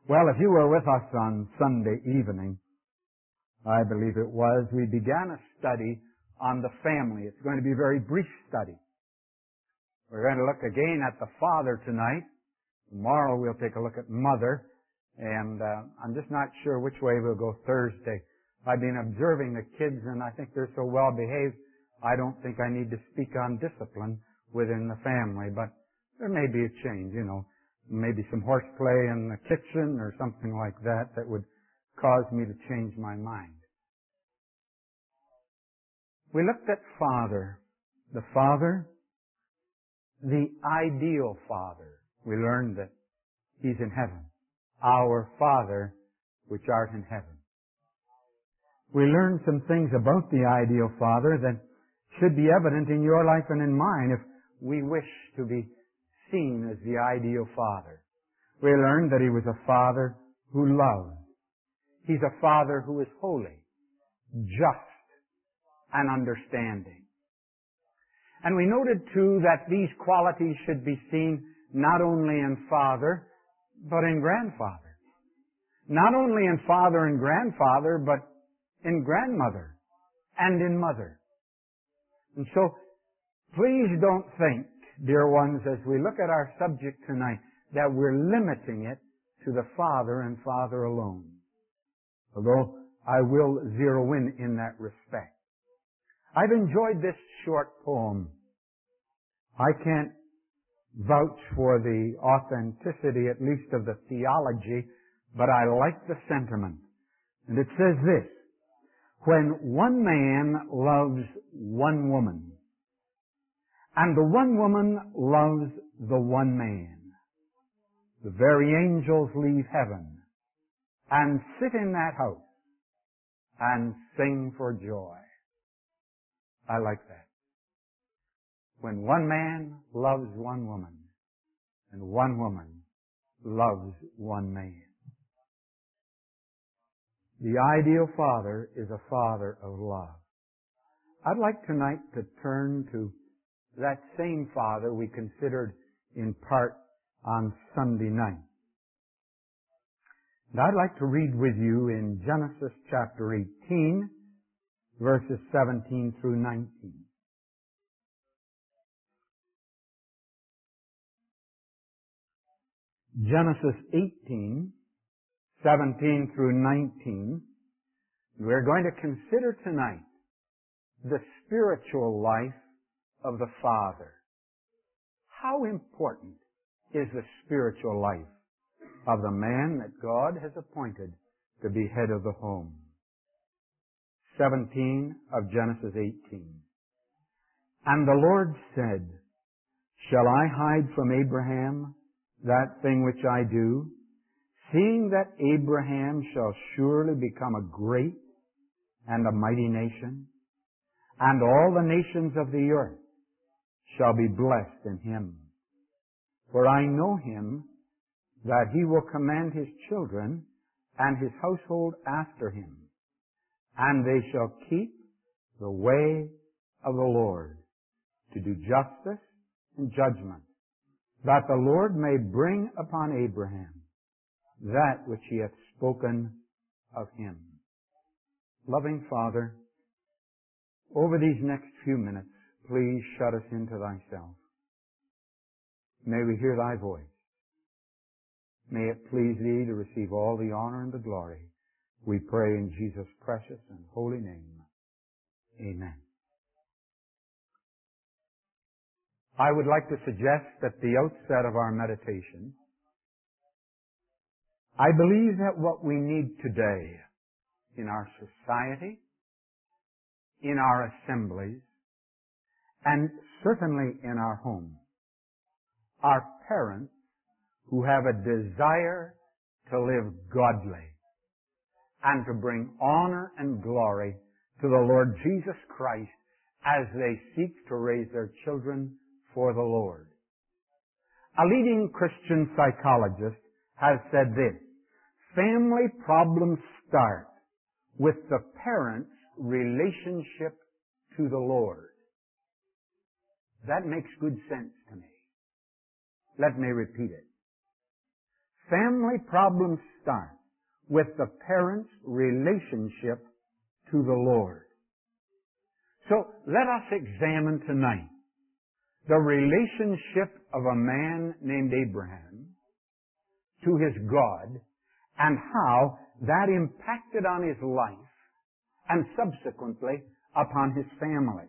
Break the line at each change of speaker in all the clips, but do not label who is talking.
Well, if you were with us on Sunday evening, I believe it was, we began a study on the family. It's going to be a very brief study. We're going to look again at the father tonight. Tomorrow we'll take a look at mother. And I'm just not sure which way we'll go Thursday. I've been observing the kids and I think they're so well behaved, I don't think I need to speak on discipline within the family. But there may be a change, maybe some horseplay in the kitchen or something like that that would cause me to change my mind. We looked at Father. The Father, the ideal Father. We learned that He's in heaven. Our Father, which art in heaven. We learned some things about the ideal Father that should be evident in your life and in mine if we wish to be seen as the ideal Father. We learned that He was a Father who loved. He's a Father who is holy, just, and understanding. And we noted too that these qualities should be seen not only in Father, but in grandfather. Not only in father and grandfather, but in grandmother and in mother. And so, please don't think, dear ones, as we look at our subject tonight, that we're limiting it to the father and father alone. Although I will zero in that respect. I've enjoyed this short poem. I can't vouch for the authenticity, at least of the theology, but I like the sentiment. And it says this: when one man loves one woman, and the one woman loves the one man, the very angels leave heaven and sit in that house and sing for joy. I like that. When one man loves one woman, and one woman loves one man. The ideal father is a father of love. I'd like tonight to turn to that same father we considered in part on Sunday night. And I'd like to read with you in Genesis chapter 18, verses 17 through 19. Genesis 18, 17 through 19. We're going to consider tonight the spiritual life of the father. How important is the spiritual life of the man that God has appointed to be head of the home? 17 of Genesis 18. And the Lord said, shall I hide from Abraham that thing which I do, seeing that Abraham shall surely become a great and a mighty nation, and all the nations of the earth shall be blessed in him. For I know him, that he will command his children and his household after him, and they shall keep the way of the Lord, to do justice and judgment, that the Lord may bring upon Abraham that which he hath spoken of him. Loving Father, over these next few minutes, please shut us into thyself. May we hear thy voice. May it please thee to receive all the honor and the glory. We pray in Jesus' precious and holy name. Amen. I would like to suggest at the outset of our meditation, I believe that what we need today in our society, in our assemblies, and certainly in our homes, are parents who have a desire to live godly and to bring honor and glory to the Lord Jesus Christ as they seek to raise their children for the Lord. A leading Christian psychologist has said this: family problems start with the parent's relationship to the Lord. That makes good sense to me. Let me repeat it. family problems start with the parent's relationship to the Lord. So let us examine tonight the relationship of a man named Abraham to his God and how that impacted on his life and subsequently upon his family.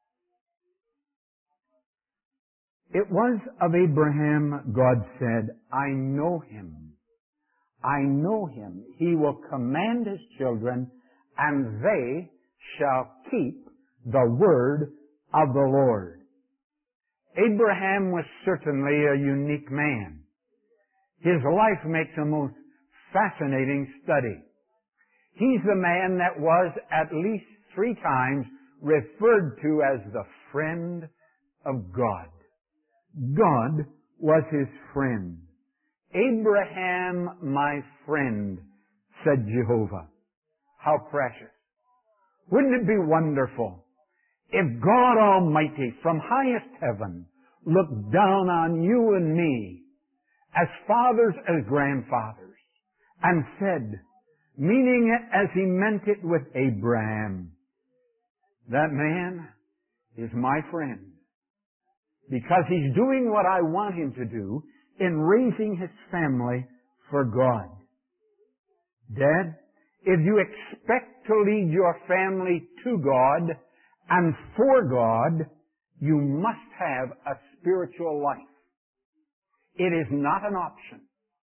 It was of Abraham God said, I know him. I know him. He will command his children, and they shall keep the word of the Lord. Abraham was certainly a unique man. His life makes a most fascinating study. He's the man that was at least 3 times referred to as the friend of God. God was his friend. Abraham, my friend, said Jehovah. How precious. Wouldn't it be wonderful if God Almighty from highest heaven looked down on you and me as fathers, as grandfathers, and said, meaning it as he meant it with Abraham, that man is my friend because he's doing what I want him to do in raising his family for God. Dad, if you expect to lead your family to God and for God, you must have a spiritual life. It is not an option.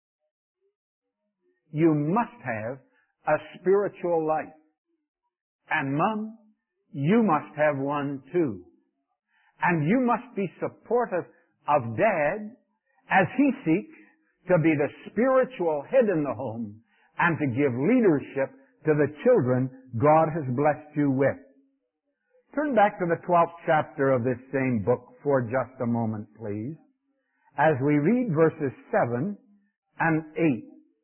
You must have a spiritual life. And Mom, you must have one too. And you must be supportive of Dad as he seeks to be the spiritual head in the home and to give leadership to the children God has blessed you with. Turn back to the 12th chapter of this same book for just a moment, please, as we read verses 7 and 8.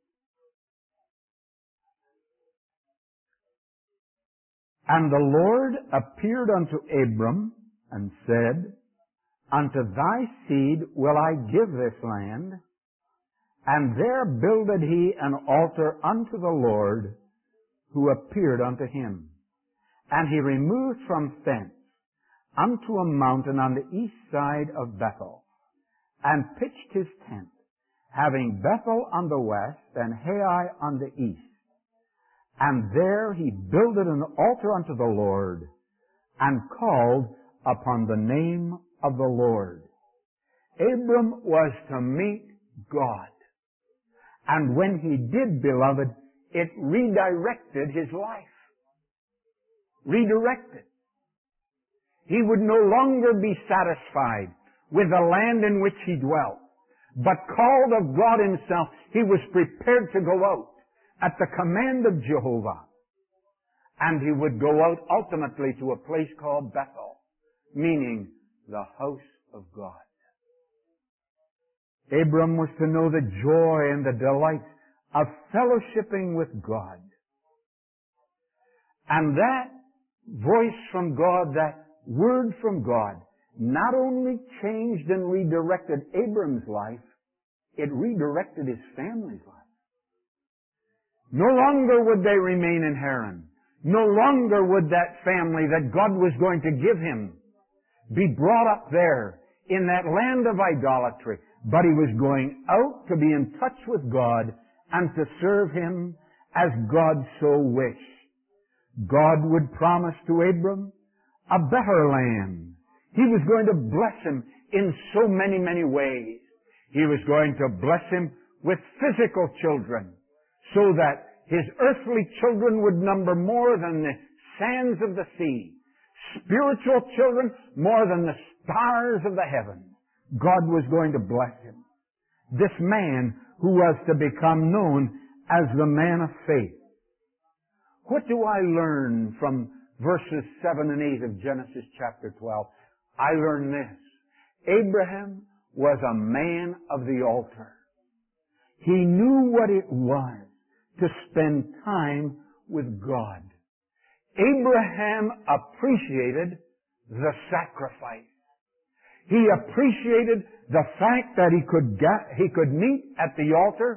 And the Lord appeared unto Abram and said, Unto thy seed will I give this land. And there builded he an altar unto the Lord, who appeared unto him. And he removed from thence unto a mountain on the east side of Bethel, and pitched his tent, having Bethel on the west and Hai on the east. And there he builded an altar unto the Lord, and called upon the name of the Lord. Abram was to meet God. And when he did, beloved, it redirected his life. Redirected. He would no longer be satisfied with the land in which he dwelt, but called of God himself, he was prepared to go out at the command of Jehovah. And he would go out ultimately to a place called Bethel, meaning the house of God. Abram was to know the joy and the delight of fellowshipping with God. And that voice from God, that word from God, not only changed and redirected Abram's life, it redirected his family's life. No longer would they remain in Haran. No longer would that family that God was going to give him be brought up there in that land of idolatry. But he was going out to be in touch with God and to serve him as God so wished. God would promise to Abram a better land. He was going to bless him in so many, many ways. He was going to bless him with physical children so that his earthly children would number more than the sands of the sea. Spiritual children more than the stars of the heavens. God was going to bless him. This man who was to become known as the man of faith. What do I learn from verses 7 and 8 of Genesis chapter 12? I learn this. Abraham was a man of the altar. He knew what it was to spend time with God. Abraham appreciated the sacrifice. He appreciated the fact that he could meet at the altar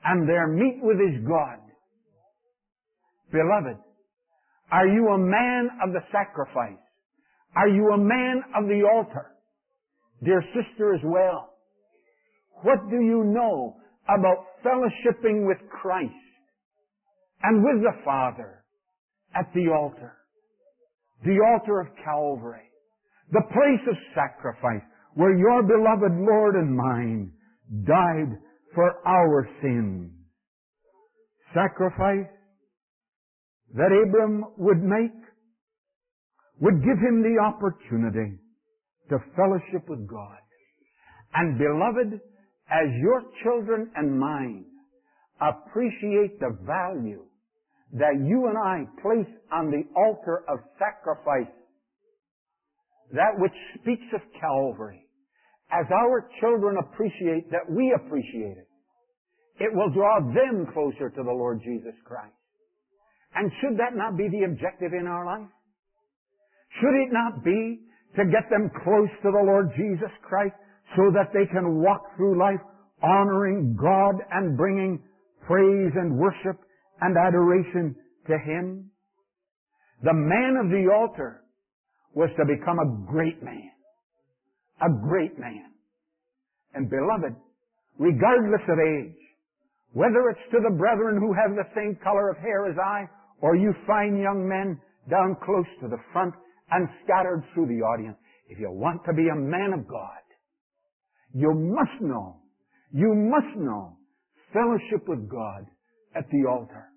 and there meet with his God. Beloved, are you a man of the sacrifice? Are you a man of the altar? Dear sister as well, what do you know about fellowshipping with Christ and with the Father at the altar? The altar of Calvary, the place of sacrifice where your beloved Lord and mine died for our sins. Sacrifice that Abram would make would give him the opportunity to fellowship with God. And beloved, as your children and mine appreciate the value that you and I place on the altar of sacrifice, that which speaks of Calvary, as our children appreciate that we appreciate it, it will draw them closer to the Lord Jesus Christ. And should that not be the objective in our life? Should it not be to get them close to the Lord Jesus Christ so that they can walk through life honoring God and bringing praise and worship and adoration to Him? The man of the altar was to become a great man. A great man. And beloved, regardless of age, whether it's to the brethren who have the same color of hair as I, or you fine young men down close to the front and scattered through the audience, if you want to be a man of God, you must know fellowship with God at the altar.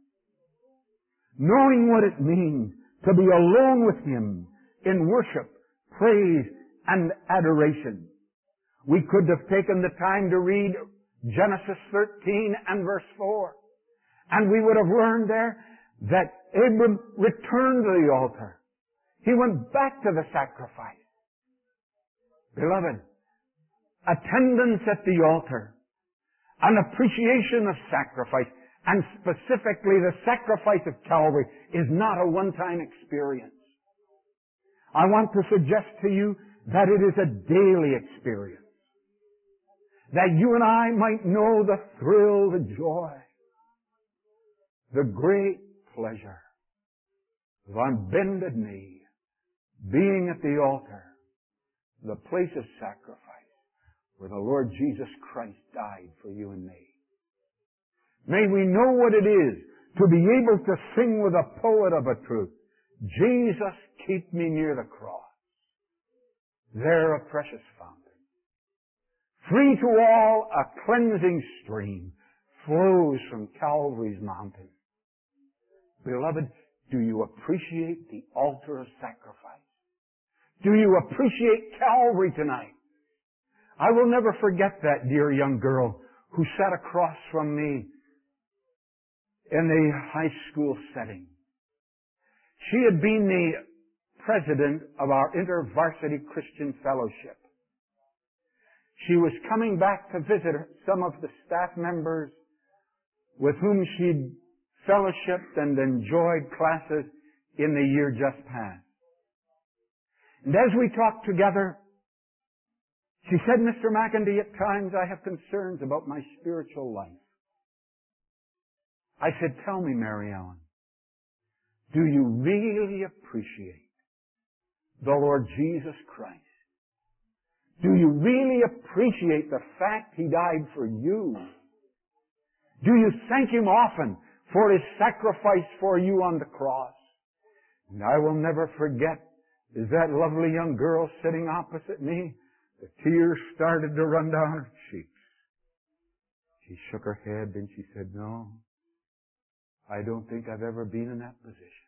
Knowing what it means to be alone with Him in worship, praise, and adoration. We could have taken the time to read Genesis 13 and verse 4. And we would have learned there that Abram returned to the altar. He went back to the sacrifice. Beloved, attendance at the altar, an appreciation of sacrifice, and specifically the sacrifice of Calvary, is not a one-time experience. I want to suggest to you that it is a daily experience. That you and I might know the thrill, the joy, the great pleasure of on bended knee, being at the altar, the place of sacrifice, where the Lord Jesus Christ died for you and me. May we know what it is to be able to sing with a poet of a truth, Jesus, keep me near the cross. There a precious fountain. Free to all, a cleansing stream flows from Calvary's mountain. Beloved, do you appreciate the altar of sacrifice? Do you appreciate Calvary tonight? I will never forget that dear young girl who sat across from me in the high school setting. She had been the president of our InterVarsity Christian Fellowship. She was coming back to visit some of the staff members with whom she'd fellowshipped and enjoyed classes in the year just past. And as we talked together, she said, Mr. McIntyre, at times I have concerns about my spiritual life. I said, tell me, Mary Ellen, do you really appreciate the Lord Jesus Christ? Do you really appreciate the fact He died for you? Do you thank Him often for His sacrifice for you on the cross? And I will never forget, as that lovely young girl sitting opposite me, the tears started to run down her cheeks. She shook her head and she said, no, I don't think I've ever been in that position.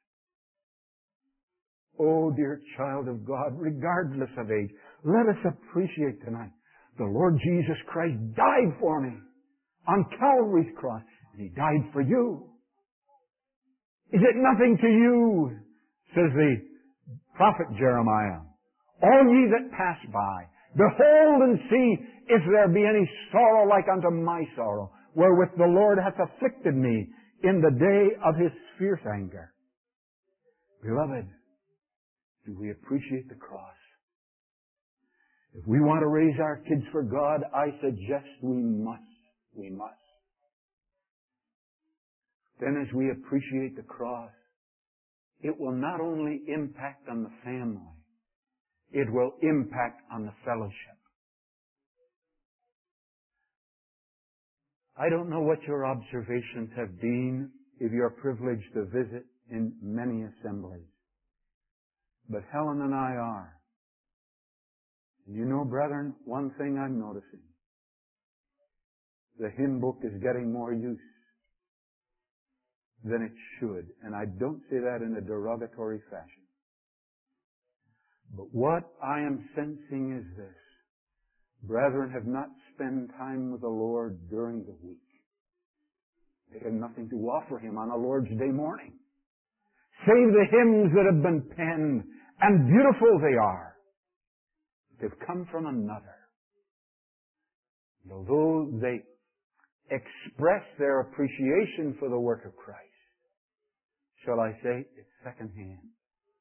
Oh, dear child of God, regardless of age, let us appreciate tonight the Lord Jesus Christ died for me on Calvary's cross, and He died for you. Is it nothing to you, says the prophet Jeremiah, all ye that pass by, behold and see if there be any sorrow like unto my sorrow, wherewith the Lord hath afflicted me in the day of His fierce anger. Beloved, do we appreciate the cross? If we want to raise our kids for God, I suggest we must. We must. then as we appreciate the cross, it will not only impact on the family, it will impact on the fellowship. I don't know what your observations have been if you're privileged to visit in many assemblies. But Helen and I are. And you know, brethren, one thing I'm noticing. The hymn book is getting more use than it should. And I don't say that in a derogatory fashion. But what I am sensing is this. Brethren have not spent time with the Lord during the week. They have nothing to offer Him on a Lord's Day morning. Save the hymns that have been penned, and beautiful they are. They've come from another. And although they express their appreciation for the work of Christ, shall I say, it's secondhand.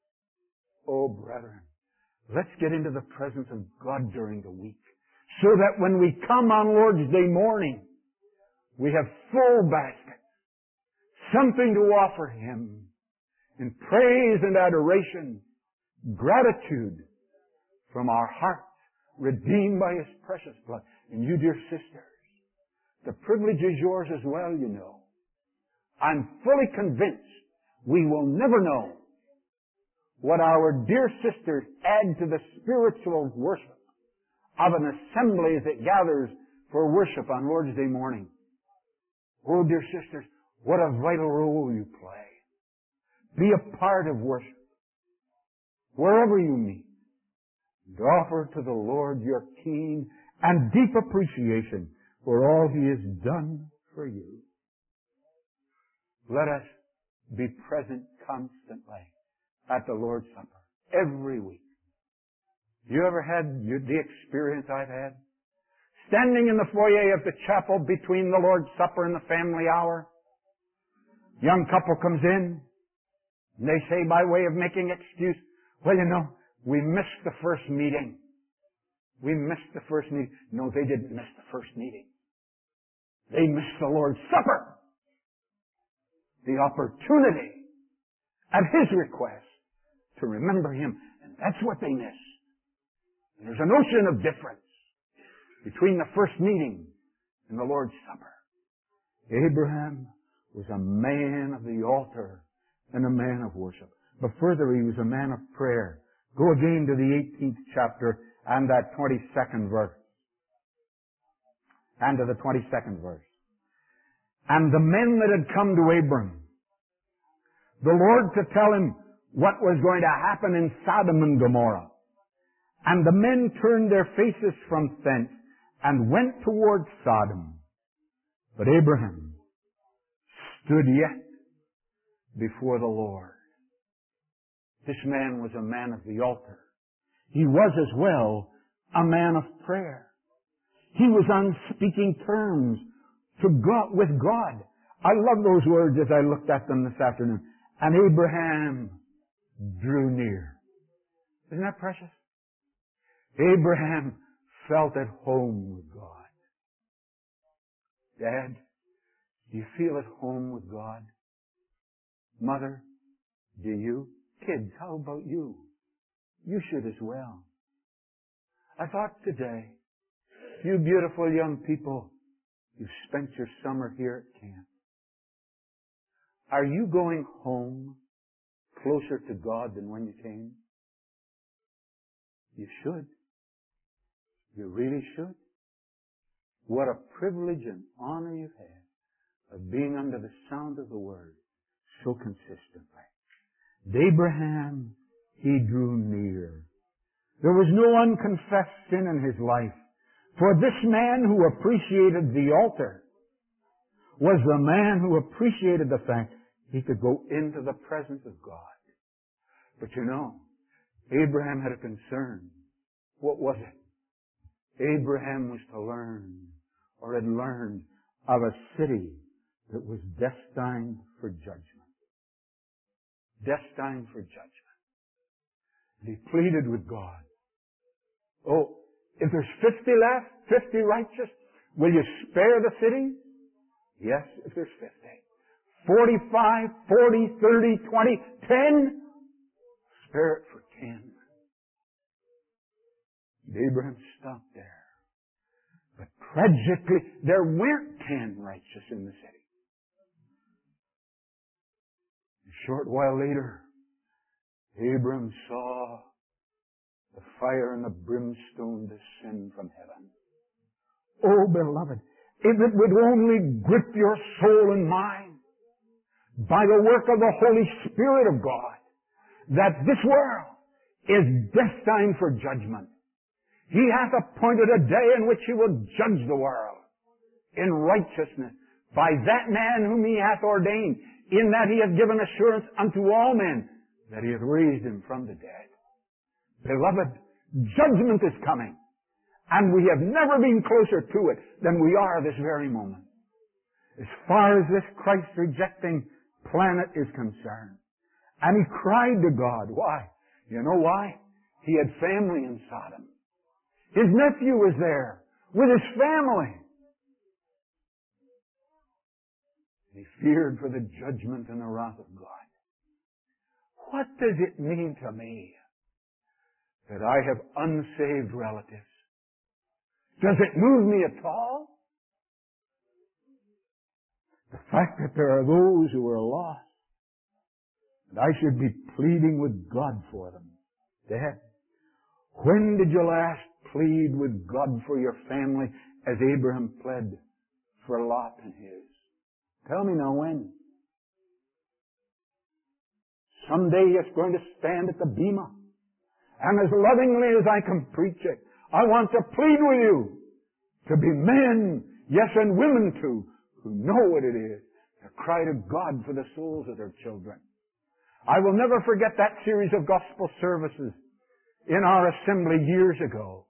Oh, brethren, let's get into the presence of God during the week, so that when we come on Lord's Day morning, we have full baskets, something to offer Him in praise and adoration, gratitude from our hearts, redeemed by His precious blood. And you, dear sisters, the privilege is yours as well, you know. I'm fully convinced we will never know what our dear sisters add to the spiritual worship of an assembly that gathers for worship on Lord's Day morning. Oh, dear sisters, what a vital role you play. Be a part of worship, wherever you meet, and offer to the Lord your keen and deep appreciation for all He has done for you. Let us be present constantly at the Lord's Supper, every week. You ever had the experience I've had? Standing in the foyer of the chapel between the Lord's Supper and the family hour. Young couple comes in, and they say by way of making excuse, well, you know, we missed the first meeting. We missed the first meeting. No, they didn't miss the first meeting. They missed the Lord's Supper. The opportunity, at His request, to remember Him. And that's what they missed. And there's an ocean of difference between the first meeting and the Lord's Supper. Abraham was a man of the altar and a man of worship. But further, he was a man of prayer. Go again to the 18th chapter and that 22nd verse. And to the 22nd verse. And the men that had come to Abram, the Lord to tell him what was going to happen in Sodom and Gomorrah. And the men turned their faces from thence and went toward Sodom. But Abraham stood yet before the Lord. This man was a man of the altar. He was as well a man of prayer. He was on speaking terms to God, with God. I love those words as I looked at them this afternoon. And Abraham drew near. Isn't that precious? Abraham felt at home with God. Dad, do you feel at home with God? Mother, do you? Kids, how about you? You should as well. I thought today, you beautiful young people, you've spent your summer here at camp. Are you going home closer to God than when you came? You should. You really should. What a privilege and honor you've had of being under the sound of the Word so consistently. Abraham, he drew near. There was no unconfessed sin in his life. For this man who appreciated the altar was the man who appreciated the fact he could go into the presence of God. But you know, Abraham had a concern. What was it? Abraham was to learn, or had learned, of a city that was destined for judgment. Destined for judgment. And he pleaded with God. Oh, if there's 50 left, 50 righteous, will you spare the city? Yes, if there's 50. 45, 40, 30, 20, 10. Spare it for 10. Abraham stopped there. But tragically, there weren't 10 righteous in the city. A short while later, Abraham saw the fire and the brimstone descend from heaven. Oh, beloved, if it would only grip your soul and mind by the work of the Holy Spirit of God, that this world is destined for judgment. He hath appointed a day in which He will judge the world in righteousness by that man whom He hath ordained, in that He hath given assurance unto all men that He hath raised Him from the dead. Beloved, judgment is coming, and we have never been closer to it than we are this very moment. As far as this Christ-rejecting planet is concerned. And he cried to God. Why? You know why? He had family in Sodom. His nephew was there with his family. He feared for the judgment and the wrath of God. What does it mean to me that I have unsaved relatives? Does it move me at all? The fact that there are those who are lost, and I should be pleading with God for them. Dad, when did you last plead with God for your family as Abraham pled for Lot and his? Tell me now when. Someday it's going to stand at the bema. And as lovingly as I can preach it, I want to plead with you to be men, yes, and women too, who know what it is to cry to God for the souls of their children. I will never forget that series of gospel services in our assembly years ago.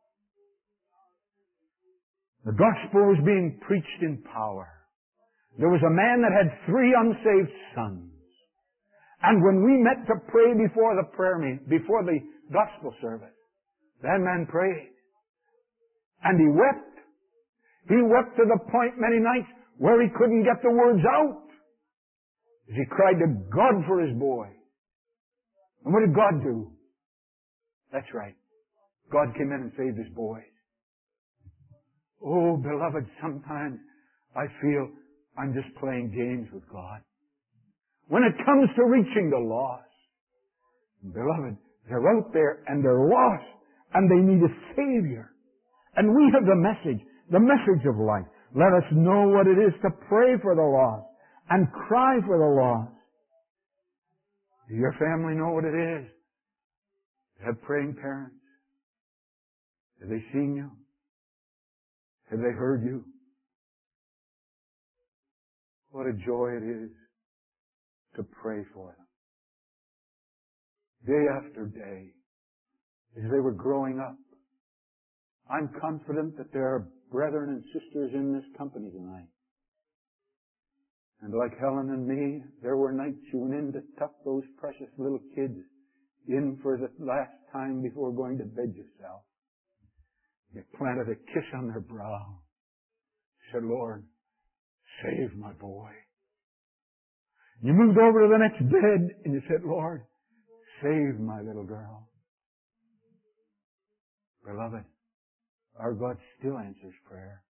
The gospel was being preached in power. There was a man that had 3 unsaved sons. And when we met to pray before the before the gospel service, that man prayed. And he wept. He wept to the point many nights where he couldn't get the words out. As he cried to God for his boy. And what did God do? That's right. God came in and saved his boys. Oh, beloved, sometimes I feel I'm just playing games with God. When it comes to reaching the lost, beloved, they're out there and they're lost and they need a Savior. And we have the message of life. Let us know what it is to pray for the lost and cry for the lost. Do your family know what it is to have praying parents? Have they seen you? Have they heard you? What a joy it is to pray for them. Day after day, as they were growing up, I'm confident that there are brethren and sisters in this company tonight. And like Helen and me, there were nights you went in to tuck those precious little kids in for the last time before going to bed yourself. You planted a kiss on their brow. Said, Lord, save my boy. You moved over to the next bed and you said, Lord, save my little girl. Beloved, our God still answers prayer.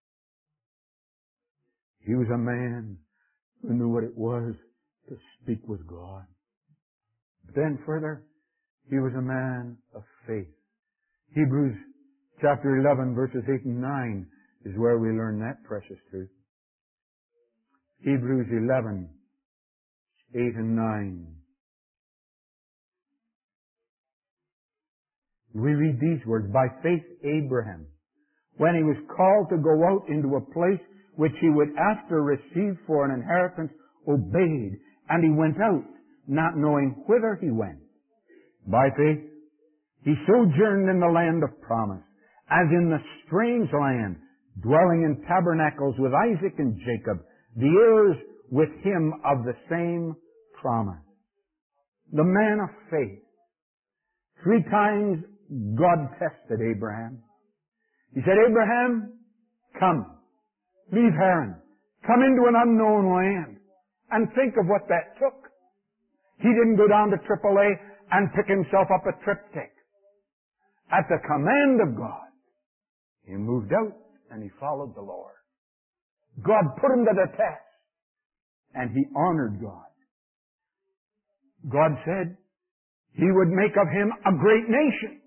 He was a man who knew what it was to speak with God. But then further, he was a man of faith. Hebrews chapter 11 verses 8 and 9 is where we learn that precious truth. Hebrews 11, 8 and 9. We read these words, by faith Abraham, when he was called to go out into a place which he would after receive for an inheritance, obeyed, and he went out, not knowing whither he went. By faith, he sojourned in the land of promise, as in the strange land, dwelling in tabernacles with Isaac and Jacob, the heirs with him of the same promise. The man of faith. 3 times God tested Abraham. He said, Abraham, come. Leave Haran. Come into an unknown land. And think of what that took. He didn't go down to AAA and pick himself up a triptych. At the command of God, he moved out and he followed the Lord. God put him to the test, and he honored God. God said he would make of him a great nation.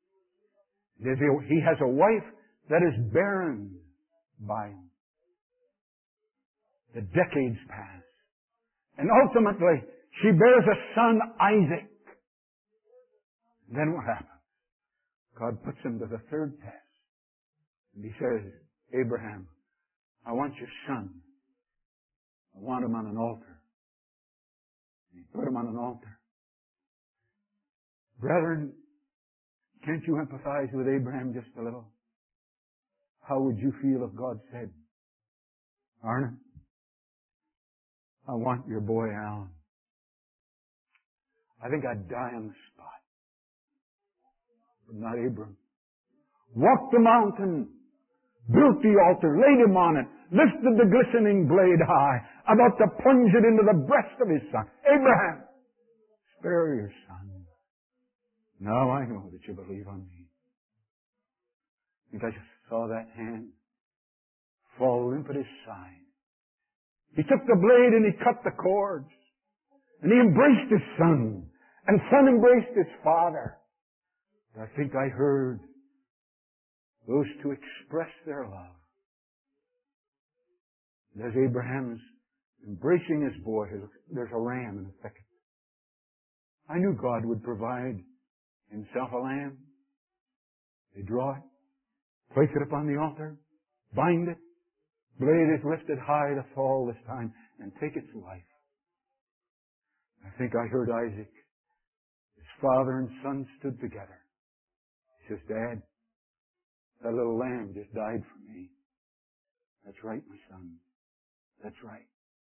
He has a wife that is barren by him. The decades pass. And ultimately, she bears a son, Isaac. Then what happens? God puts him to the third test. And he says, Abraham, I want your son. I want him on an altar. And he put him on an altar. Brethren, can't you empathize with Abraham just a little? How would you feel if God said, Arna, I want your boy Alan. I think I'd die on the spot. But not Abram. Walked the mountain, built the altar, laid him on it, lifted the glistening blade high, about to plunge it into the breast of his son. Abraham, spare your son. Now I know that you believe on me. I think I just saw that hand fall limp at his side. He took the blade and he cut the cords. And he embraced his son. And son embraced his father. I think I heard those two express their love. And as Abraham's embracing his boy, there's a ram in the thicket. I knew God would provide himself a lamb. They draw it, place it upon the altar, bind it, blade is lifted high to fall this time, and take its life. I think I heard Isaac. His father and son stood together. He says, Dad, that little lamb just died for me. That's right, my son. That's right.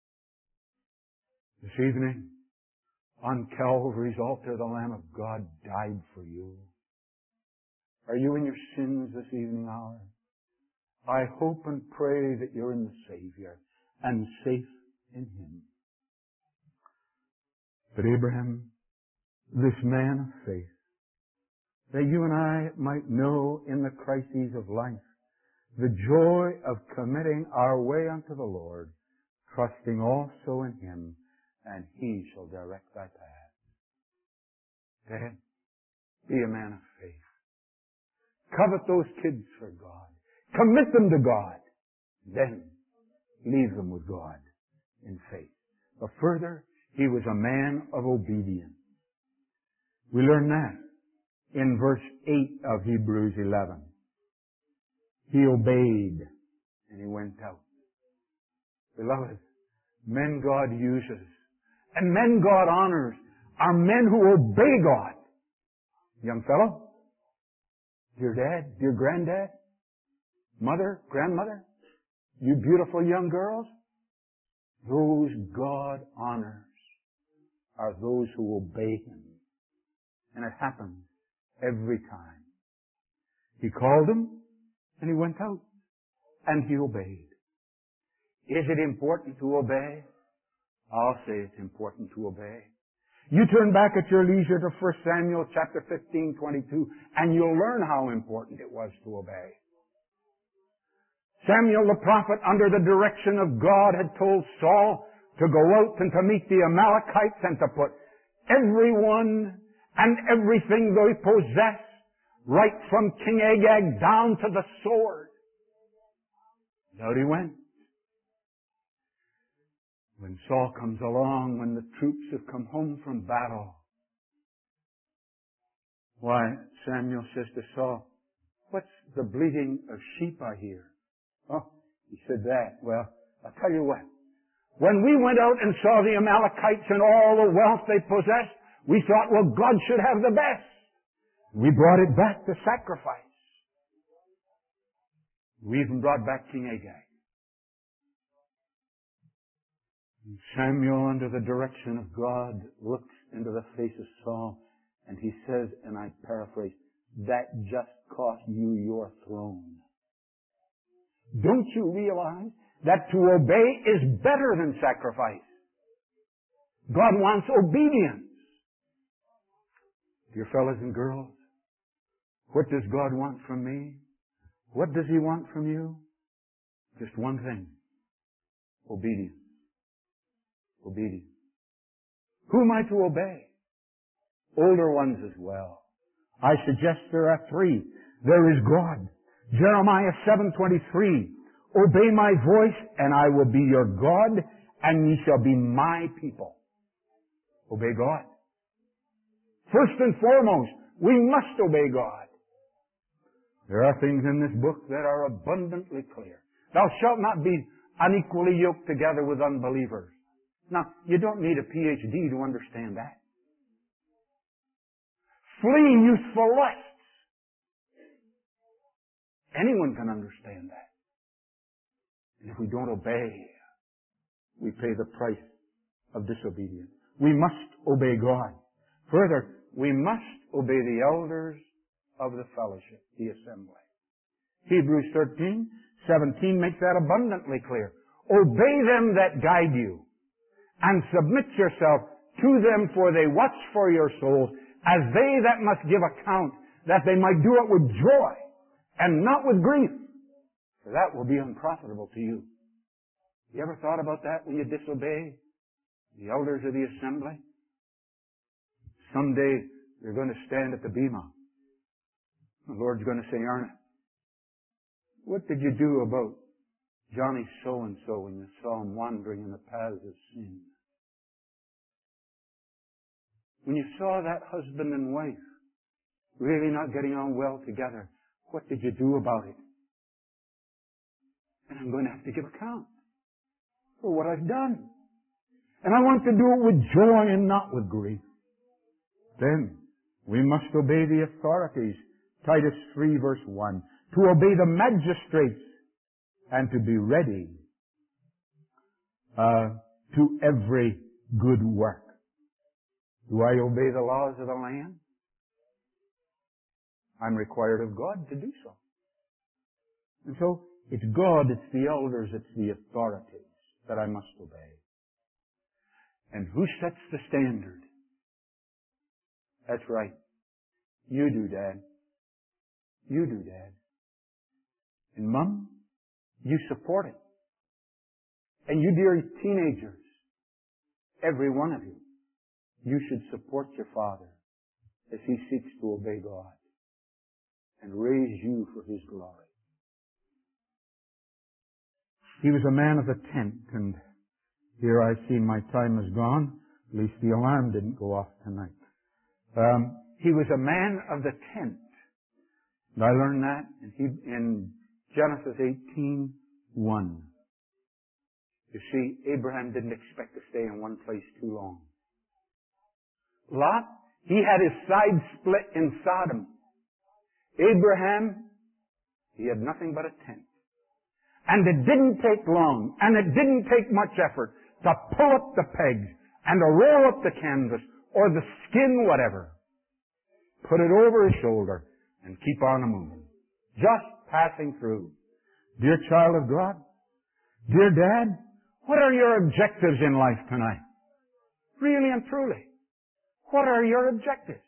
This evening, on Calvary's altar, the Lamb of God died for you. Are you in your sins this evening hour? I hope and pray that you're in the Savior and safe in Him. But Abraham, this man of faith, that you and I might know in the crises of life the joy of committing our way unto the Lord, trusting also in Him, and He shall direct thy path. Dad, be a man of faith. Covet those kids for God. Commit them to God. Then leave them with God in faith. But further, he was a man of obedience. We learn that in verse 8 of Hebrews 11. He obeyed and he went out. Beloved, men God uses and men God honors are men who obey God. Young fellow, dear dad, dear granddad, mother, grandmother, you beautiful young girls, those God honors are those who obey Him. And it happens every time. He called him and he went out and he obeyed. Is it important to obey? I'll say it's important to obey. You turn back at your leisure to 1 Samuel chapter 15:22 and you'll learn how important it was to obey. Samuel the prophet, under the direction of God, had told Saul to go out and to meet the Amalekites and to put everyone and everything they possess, right from King Agag down to the sword. And out he went. When Saul comes along, when the troops have come home from battle, why, Samuel says to Saul, what's the bleating of sheep I hear? Oh, he said that. Well, I'll tell you what. When we went out and saw the Amalekites and all the wealth they possessed, we thought, well, God should have the best. We brought it back to sacrifice. We even brought back King Agag. And Samuel, under the direction of God, looks into the face of Saul and he says, and I paraphrase, that just cost you your throne. Don't you realize that to obey is better than sacrifice? God wants obedience. Dear fellas and girls, what does God want from me? What does He want from you? Just one thing. Obedience. Obedience. Who am I to obey? Older ones as well. I suggest there are three. There is God. Jeremiah 7:23. Obey my voice, and I will be your God, and ye shall be my people. Obey God. First and foremost, we must obey God. There are things in this book that are abundantly clear. Thou shalt not be unequally yoked together with unbelievers. Now, you don't need a PhD to understand that. Flee youthful lusts. Anyone can understand that. And if we don't obey, we pay the price of disobedience. We must obey God. Further, we must obey the elders of the fellowship, the assembly. Hebrews 13:17 makes that abundantly clear. Obey them that guide you, and submit yourself to them, for they watch for your souls, as they that must give account, that they might do it with joy, and not with grief, for that will be unprofitable to you. You ever thought about that when you disobey the elders of the assembly? Someday you're going to stand at the bema. The Lord's going to say, Arna, what did you do about Johnny so-and-so when you saw him wandering in the paths of sin? When you saw that husband and wife really not getting on well together, what did you do about it? And I'm going to have to give account for what I've done. And I want to do it with joy and not with grief. Then we must obey the authorities. Titus 3:1. To obey the magistrates and to be ready to every good work. Do I obey the laws of the land? I'm required of God to do so. And so it's God, it's the elders, it's the authorities that I must obey. And who sets the standard? That's right. You do, Dad. You do, Dad. And Mom, you support it. And you dear teenagers, every one of you, you should support your father as he seeks to obey God and raise you for His glory. He was a man of the tent, and here I see my time is gone. At least the alarm didn't go off tonight. He was a man of the tent. And I learned that in Genesis 18:1. You see, Abraham didn't expect to stay in one place too long. Lot, he had his side split in Sodom. Abraham, he had nothing but a tent. And it didn't take long, and it didn't take much effort to pull up the pegs and to roll up the canvas or the skin, whatever. Put it over his shoulder and keep on moving. Just passing through. Dear child of God, dear Dad, what are your objectives in life tonight? Really and truly. What are your objectives?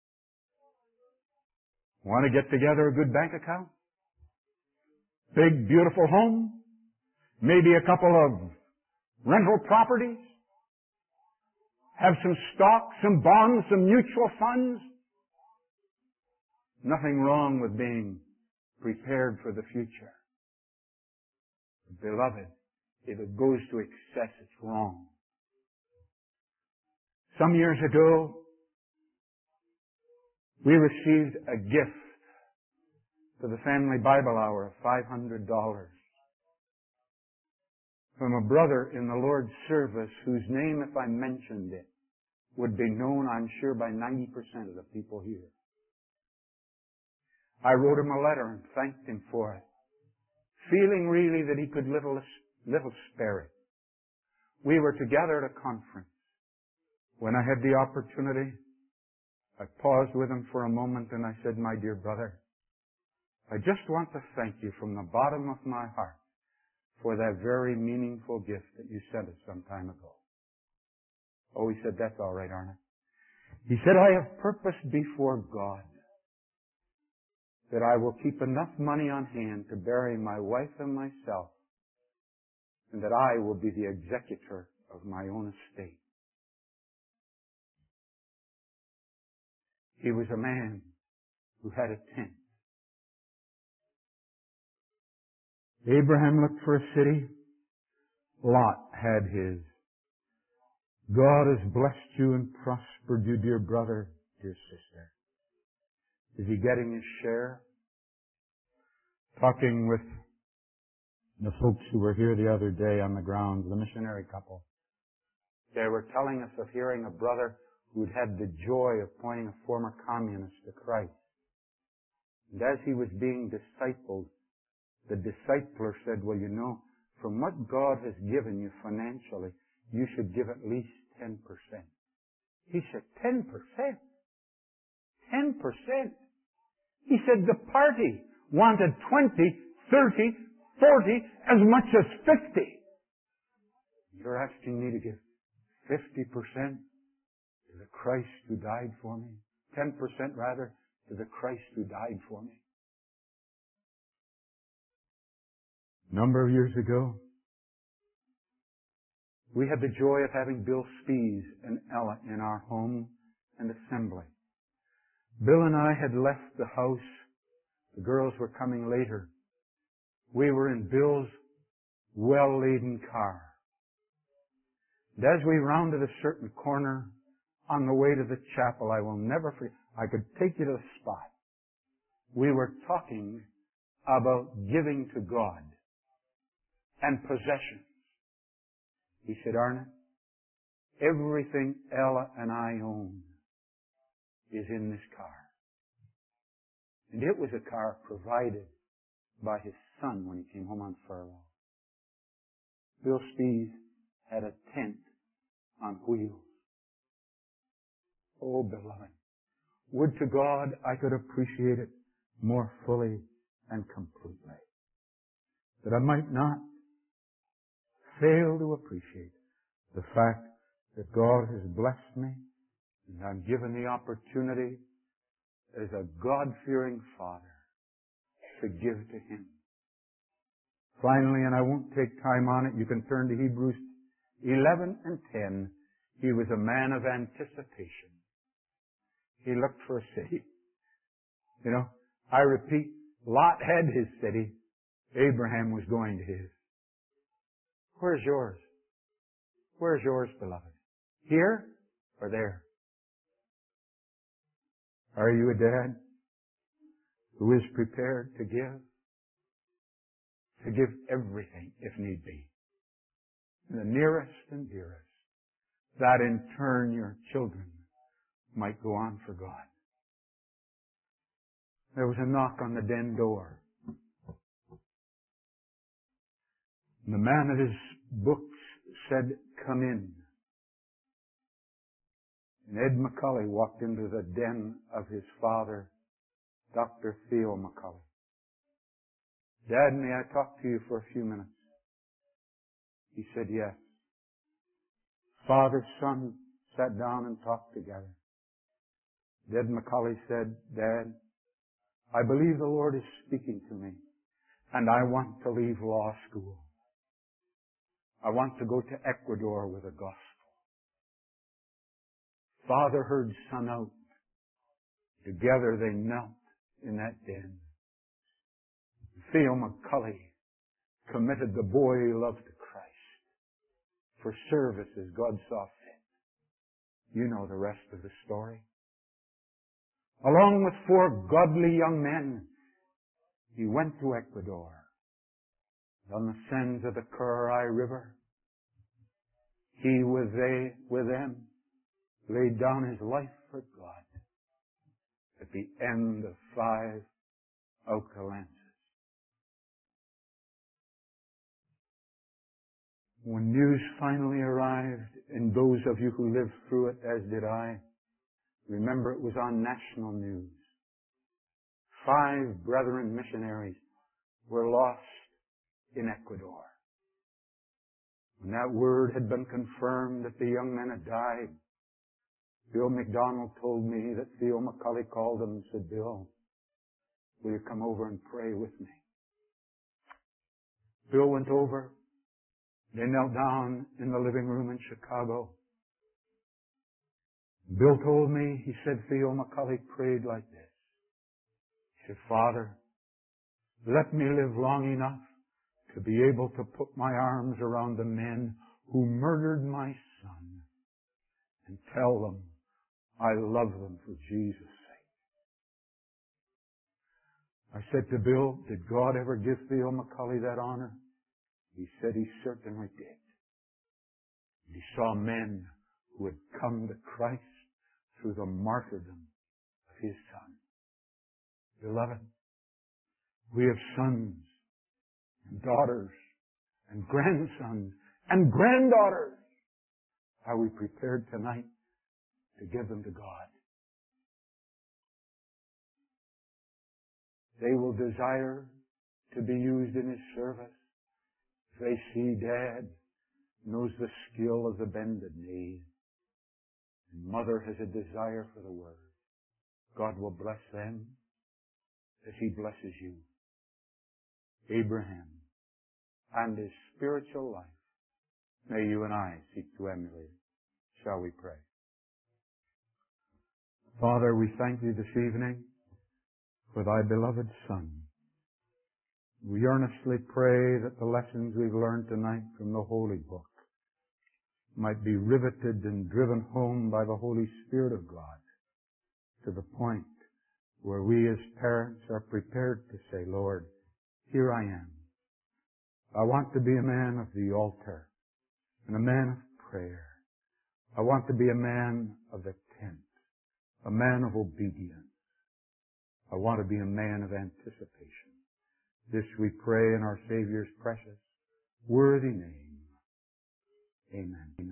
Want to get together a good bank account? Big, beautiful home? Maybe a couple of rental properties? Have some stock, some bonds, some mutual funds? Nothing wrong with being prepared for the future. Beloved, if it goes to excess, it's wrong. Some years ago, we received a gift for the Family Bible Hour of $500 from a brother in the Lord's service whose name, if I mentioned it, would be known, I'm sure, by 90% of the people here. I wrote him a letter and thanked him for it, feeling really that he could little spare it. We were together at a conference. When I had the opportunity, I paused with him for a moment and I said, my dear brother, I just want to thank you from the bottom of my heart for that very meaningful gift that you sent us some time ago. Oh, he said, that's all right, Arnold. He said, I have purposed before God that I will keep enough money on hand to bury my wife and myself, and that I will be the executor of my own estate. He was a man who had a tent. Abraham looked for a city. Lot had his. God has blessed you and prospered you, dear brother, dear sister. Is he getting his share? Talking with the folks who were here the other day on the grounds, the missionary couple. They were telling us of hearing a brother who'd had the joy of pointing a former communist to Christ. And as he was being discipled, the discipler said, well, you know, from what God has given you financially, you should give at least 10%. He said, 10%? 10%? He said the party wanted 20, 30, 40, as much as 50. You're asking me to give 50% to the Christ who died for me? 10% rather, to the Christ who died for me. A number of years ago, we had the joy of having Bill Spies and Ella in our home and assembly. Bill and I had left the house. The girls were coming later. We were in Bill's well-laden car. And as we rounded a certain corner on the way to the chapel, I will never forget, I could take you to the spot. We were talking about giving to God and possessions. He said, Arnott, everything Ella and I own is in this car. And it was a car provided by his son when he came home on furlough. Bill Spies had a tent on wheels. Oh, beloved, would to God I could appreciate it more fully and completely, that I might not fail to appreciate the fact that God has blessed me and I'm given the opportunity as a God-fearing father to give to Him. Finally, and I won't take time on it, you can turn to Hebrews 11 and 10. He was a man of anticipation. He looked for a city. You know, I repeat, Lot had his city. Abraham was going to his. Where's yours? Where's yours, beloved? Here or there? Are you a dad who is prepared to give? To give everything if need be. The nearest and dearest. That in turn your children might go on for God. There was a knock on the den door. And the man at his books said, come in. And Ed McCully walked into the den of his father, Dr. Theo McCully. Dad, may I talk to you for a few minutes? He said, yes. Father, son sat down and talked together. Ed McCully said, Dad, I believe the Lord is speaking to me, and I want to leave law school. I want to go to Ecuador with the gospel. Father heard son out. Together they knelt in that den. Theo McCully committed the boy he loved to Christ for service as God saw fit. You know the rest of the story. Along with 4 godly young men, he went to Ecuador. On the sands of the Curaray River, he with them laid down his life for God at the end of 5 alcalances. When news finally arrived, and those of you who lived through it, as did I, remember it was on national news. 5 brethren missionaries were lost in Ecuador. When that word had been confirmed that the young men had died, Bill McDonald told me that Theo McCully called him and said, Bill, will you come over and pray with me? Bill went over. They knelt down in the living room in Chicago. Bill told me, he said, Theo McCully prayed like this. He said, Father, let me live long enough to be able to put my arms around the men who murdered my son and tell them I love them for Jesus' sake. I said to Bill, did God ever give Theo McCully that honor? He said he certainly did. He saw men who had come to Christ through the martyrdom of his son. Beloved, we have sons and daughters and grandsons and granddaughters. Are we prepared tonight to give them to God? They will desire to be used in His service. If they see Dad knows the skill of the bended knee, and Mother has a desire for the Word, God will bless them as He blesses you. Abraham and his spiritual life, may you and I seek to emulate. Shall we pray? Father, we thank You this evening for Thy beloved Son. We earnestly pray that the lessons we've learned tonight from the Holy Book might be riveted and driven home by the Holy Spirit of God to the point where we as parents are prepared to say, Lord, here I am. I want to be a man of the altar and a man of prayer. I want to be a man of the tent, a man of obedience. I want to be a man of anticipation. This we pray in our Savior's precious, worthy name. Amen.